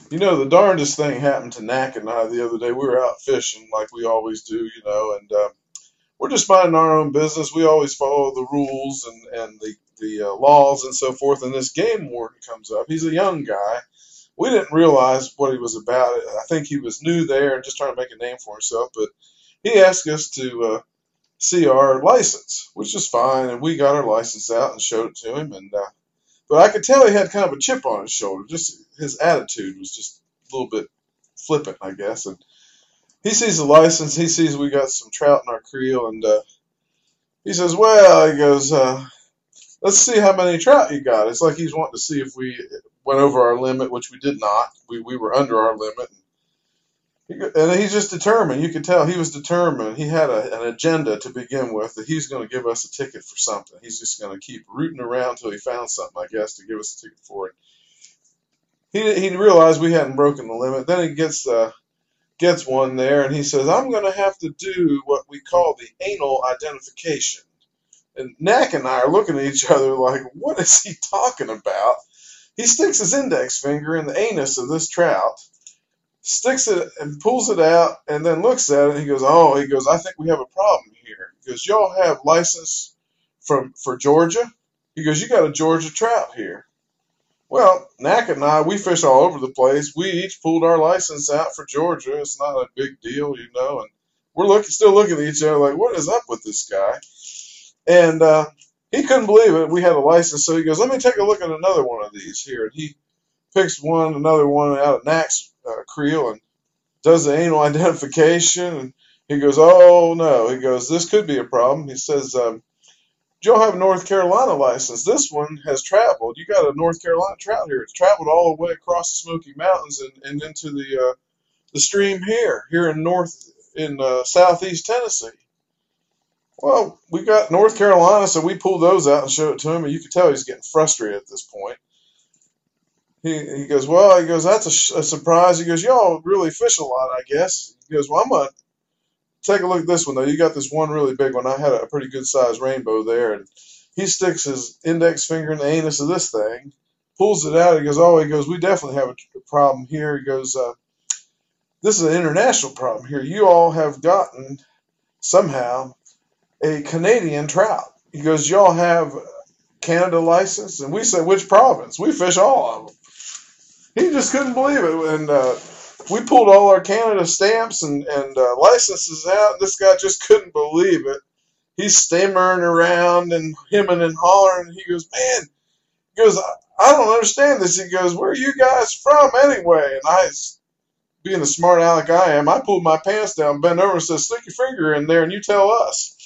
The darndest thing happened to Knack and I the other day. We were out fishing like we always do, and we're just minding our own business. We always follow the rules and the laws and so forth. And this game warden comes up. He's a young guy. We didn't realize what he was about. I think he was new there and just trying to make a name for himself. But he asked us to see our license, which is fine. And we got our license out and showed it to him. But I could tell he had kind of a chip on his shoulder. Just his attitude was just a little bit flippant, I guess. And he sees the license. He sees we got some trout in our creel, and he says, "Well," he goes, "let's see how many trout you got." It's like he's wanting to see if we went over our limit, which we did not. We were under our limit. And he's just determined. You could tell he was determined. He had an agenda to begin with that he's going to give us a ticket for something. He's just going to keep rooting around till he found something, I guess, to give us a ticket for it. He realized we hadn't broken the limit. Then he gets one there, and he says, "I'm going to have to do what we call the anal identification." And Knack and I are looking at each other like, what is he talking about? He sticks his index finger in the anus of this trout, sticks it and pulls it out, and then looks at it. And he goes, "Oh," he goes, "I think we have a problem here." He goes, "Y'all have license for Georgia?" He goes, "You got a Georgia trout here." Well, Knack and I, we fish all over the place. We each pulled our license out for Georgia. It's not a big deal. And we're still looking at each other like, what is up with this guy? And he couldn't believe it. We had a license, so he goes, "Let me take a look at another one of these here." And he picks another one out of Knack's creel and does the anal identification. And he goes, "Oh no," he goes, "this could be a problem." He says, "You'll have a North Carolina license. This one has traveled. You got a North Carolina trout here. It's traveled all the way across the Smoky Mountains and into the stream here in southeast Tennessee." Well, we got North Carolina, so we pulled those out and showed it to him, and you could tell he's getting frustrated at this point. He goes, "Well," he goes, "that's a surprise." He goes, "Y'all really fish a lot, I guess." He goes, "Well, I'm gonna take a look at this one though. You got this one really big one. I had a pretty good sized rainbow there." And he sticks his index finger in the anus of this thing, pulls it out. He goes, "Oh," he goes, "we definitely have a problem here." He goes, "This is an international problem here. You all have gotten somehow a Canadian trout." He goes, "Y'all have Canada license?" And we said, "Which province? We fish all of them." He just couldn't believe it. And we pulled all our Canada stamps and licenses out. This guy just couldn't believe it. He's stammering around and hemming and hollering. He goes, "Man," he goes, "I don't understand this." He goes, "Where are you guys from anyway?" And I, being the smart aleck I am, I pulled my pants down, bent over, and said, "Stick your finger in there and you tell us."